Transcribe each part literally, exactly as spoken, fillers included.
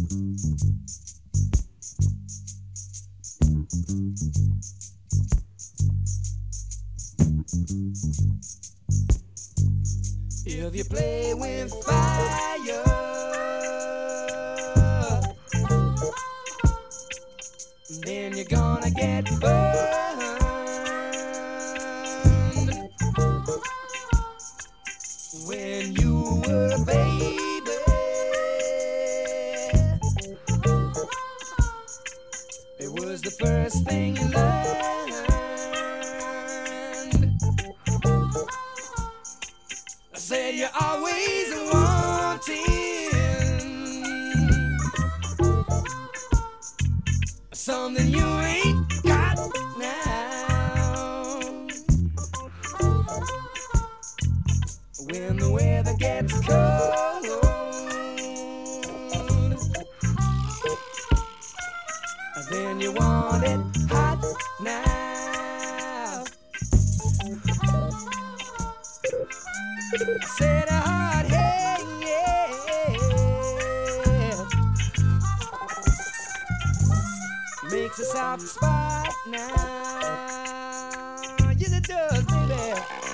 If you play with fire, then you're gonna get burned. When you were a baby, it was the first thing you learned. I said you're always wanting something you ain't got now. When the weather gets cold, then you want it hot now. Said a hard head, yeah, makes a soft spot now. Yes, it does, baby.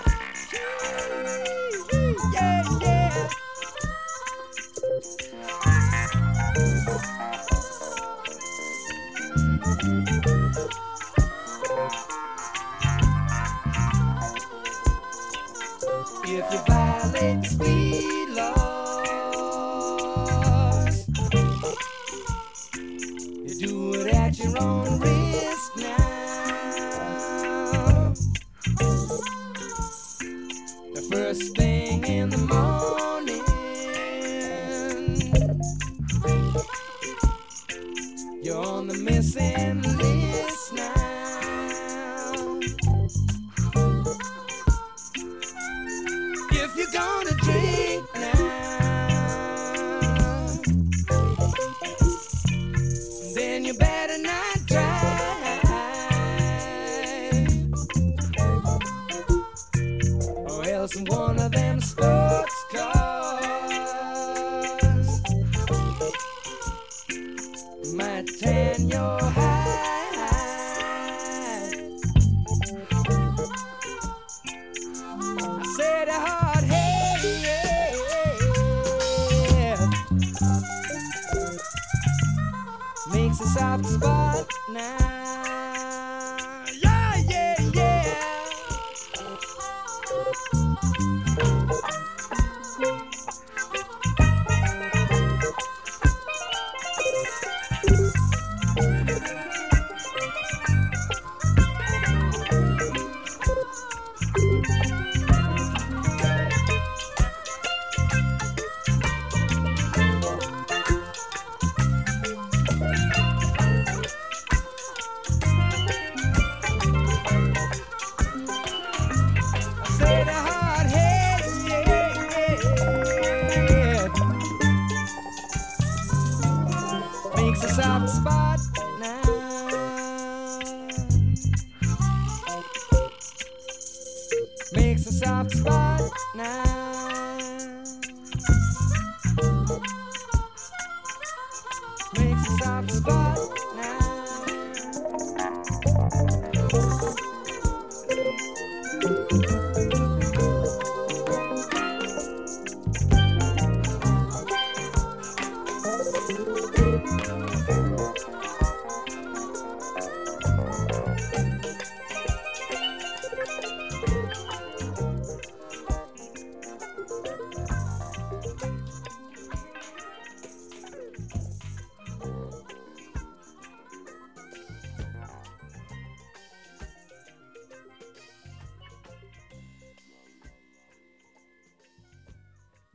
Yeah, yeah. If you violate speed laws, you do it at your own risk now. The first thing in the morning, you're on the missing list now. If you're gonna drink now, then you better not drive, or else one of them sports cars might tan your hide. I said a hard head, yeah, makes a soft spot now. Yeah, yeah, yeah. Say the hard head, yeah, makes a soft spot now. Makes a soft spot now. Makes a soft spot.